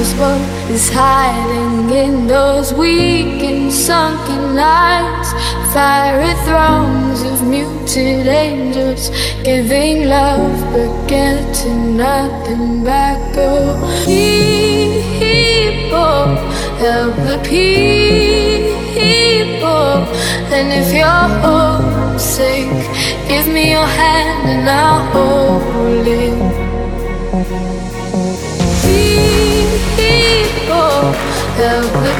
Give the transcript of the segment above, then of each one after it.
what is hiding in those weak and sunken eyes. Fiery thrones of muted angels giving love but getting nothing back. Oh, people, help the people. And if you're homesick, give me your hand and I'll hold it. People, help the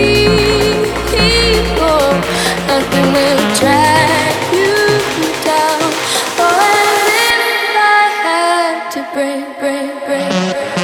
people. Nothing will drag you down. Oh, and if I had to break